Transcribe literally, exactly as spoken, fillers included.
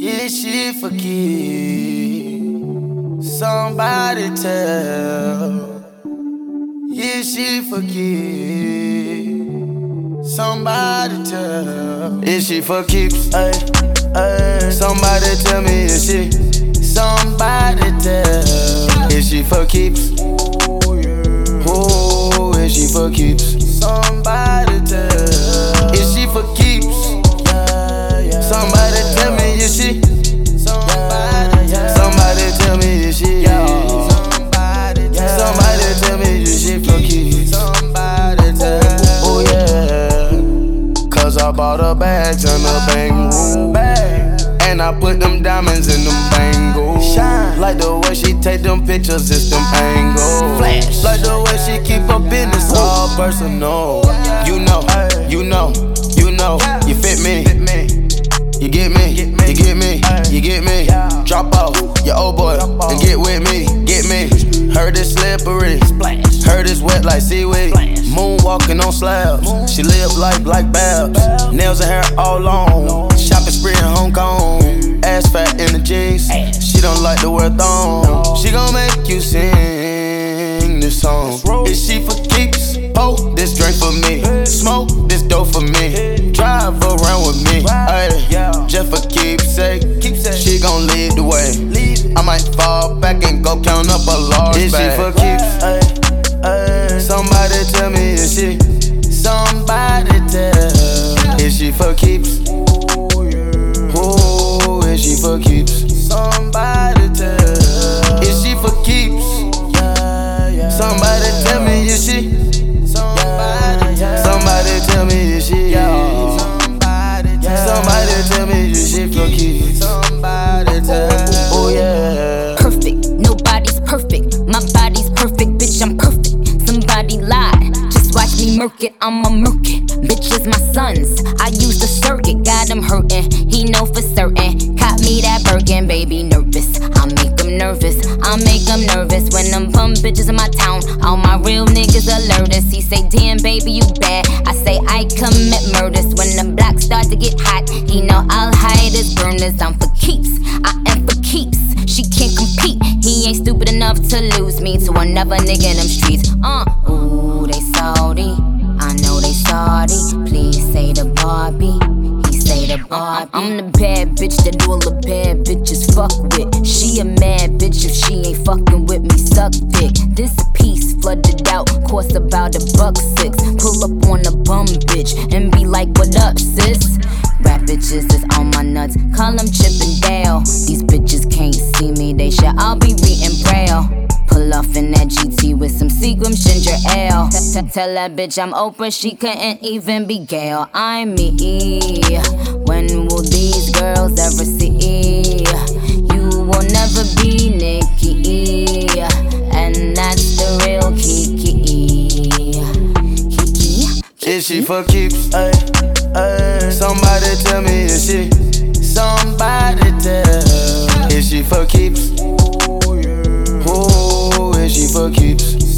Is she for keeps? Somebody tell. Is she for keeps? Somebody tell. Is she for keeps? Ay, ay. Somebody tell me, is she? Somebody tell. Is she for keeps? Oh, yeah. Oh, is she for keeps? Somebody tell. Is she for keeps? Yeah, yeah. Somebody tell me, is she? Somebody tell. Somebody tell me, is she? Yeah. Somebody tell. Somebody tell me, is she for keeps? Somebody tell. Oh yeah. Cause I bought her bags and a bang bag. And I put them diamonds in them bangles. Shine. Like the way she take them pictures, it's them angles. Flash. Like the way she keep her business all personal. You know, you know, you know, you fit me. You get me, you get me, you get me. Drop off your old boy and get with me, get me. Heard it's slippery, heard it's wet like seaweed. Moonwalking on slabs, she live like like Babs. Nails and hair all long, shopping spree in Hong Kong. Ass fat in the jeans, she don't like to wear thong. She gon' make you sing this song. Is she for keeps? Oh, this drink for me. Smoke this dope for me. Drive around with me. Ay, just for keepsake. She gon' lead the way. I might fall back and go count up a large bag. Is she for keeps? Ay, ay. Somebody tell me, is she? Somebody tell. Is she for keeps? Oh, is she for keeps? Somebody tell. Is she for keeps? Somebody tell me, is she? Somebody tell. Somebody tell me, is she? Somebody tell. Somebody tell me, is she for keeps? Somebody tell. Oh yeah. Perfect, nobody's perfect. My body's perfect, bitch, I'm perfect. Somebody lied, just watch me murk it, I'ma murk it. Bitches my sons, I use the circuit, got him hurting. He know for certain, caught me that Birkin, baby nervous. I make him nervous, I make him nervous. When them bum bitches in my town, all my real niggas alert us. He say, damn baby you bad, I say I commit murders. When the block start to get hot, he know I'll hide his burners. I'm for keeps, I am for keeps. She can't compete, he ain't stupid enough to lose me to another nigga in them streets. Uh, ooh, they salty, I know they salty. Please say the Barbie, he say the Barbie. I'm the bad bitch that all the bad bitches fuck with. She a mad bitch if she ain't fucking with me, suck dick. This piece flooded out, cost about a buck six. Pull up on a bum bitch and be like, what up sis? Rap bitches is on my nuts, call them Chip and Dale. These bitches can't see me, they should all be reading Braille. Pull off in that G T with some Seagram ginger ale. Tell that bitch I'm Oprah, she couldn't even be Gail. I'm me. When will these girls ever see? You will never be Nicki, and that's the real Kiki. Kiki. Is she for keeps? Ay, ay. Somebody tell me, is she? Somebody tell. Is she for keeps? Oh, is she for keeps?